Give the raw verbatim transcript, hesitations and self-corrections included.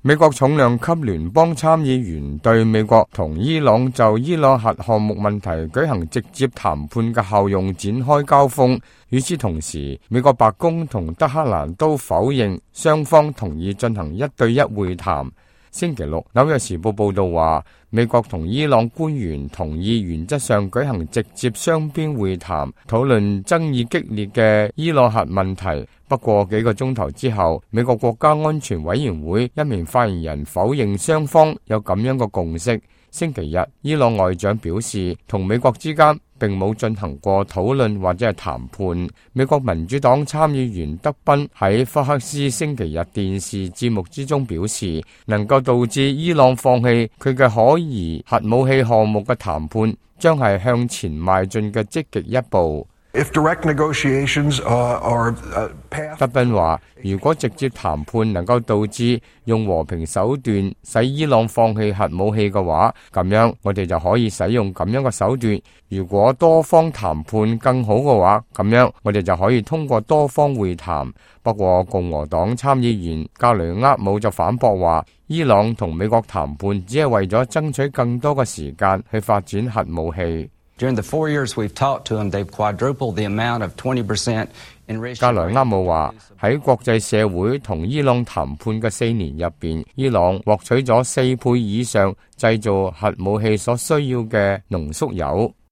美國重量級聯邦參議員對美國同伊朗就伊朗核項目問題舉行直接談判嘅效用展開交鋒。與此同時，美國白宮同德黑蘭都否認雙方同意進行一對一會談。星期六，紐約時報報道話，美國同伊朗官員同意原則上舉行直接雙邊會談，討論爭議激烈嘅伊朗核問題。不過幾個鐘頭之後，美國國家安全委員會一名發言人否認雙方有咁樣嘅共識。星期日，伊朗外長表示，同美國之間並冇進行過討論或者係談判。美國民主黨參議員德賓喺福克斯星期日電視節目之中表示，能夠導致伊朗放棄佢嘅可疑核武器項目嘅談判，將係向前邁進嘅積極一步。 If direct negotiations are a path， 德賓話，如果直接談判能夠導致用和平手段使伊朗放棄核武器嘅話，咁樣我哋就可以使用咁樣嘅手段。如果多方談判更好嘅話，咁樣我哋就可以通過多方會談。不過共和黨參議員格雷厄姆就反駁話，伊朗同美國談判只係為咗爭取更多嘅時間去發展核武器。 During the four years we've talked to them, they've quadrupled the amount of twenty percent in ratio。 格雷厄姆話，喺國際社會同伊朗談判嘅四年入邊，伊朗獲取咗四倍以上製造核武器所需要嘅濃縮鈾。